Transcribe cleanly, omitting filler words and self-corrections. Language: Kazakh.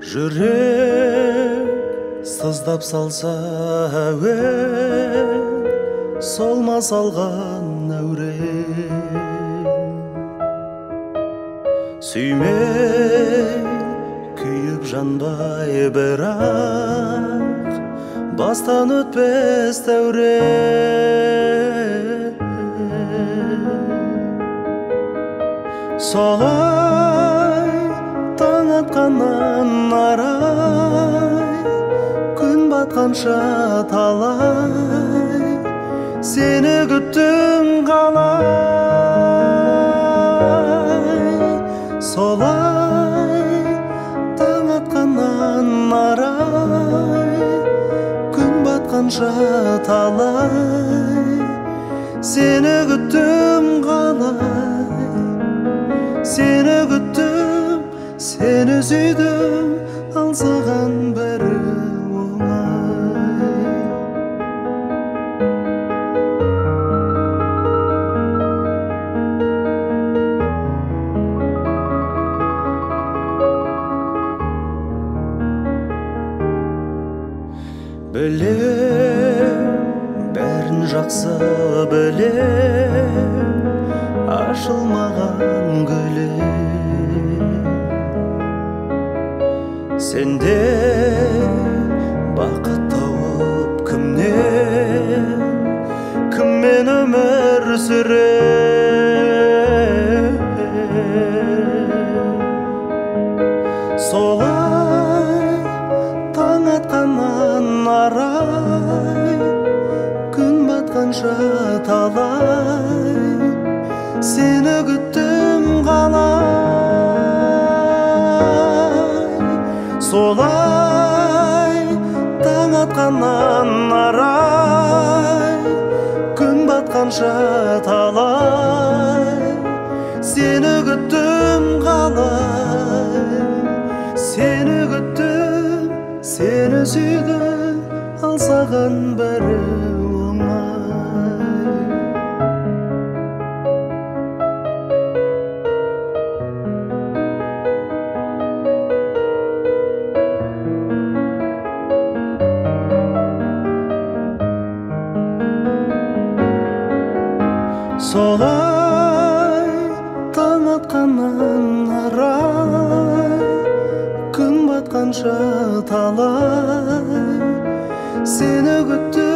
Жүрек сыздап салса әуен, солма салған әурен. Сүймей күйіп жанбай бірақ, бастан өтпес дәурен. Солай таң атқаннан арай, күн батқанша талай, сені күттім қалай. Солай таң атқаннан арай, күн батқанша талай, сені күттім қалай. Сені күттім, сені сүйдім, ал саған бәрі оңай. Білем, бәрін жақсы білем, ашылмаған гүлем. Сенде бақыт тауып кіммен өмір сүрем. Солай таң атқаннан арай, күн батқанша талай, сені күттім қалай. Солай таң атқаннан арай, күн батқанша талай, сені күттім қалай. Сені күттім, сені сүйдім, ал саған бәрі оңай. Солай таң атқаннан арай, күн батқанша талай, сені күттім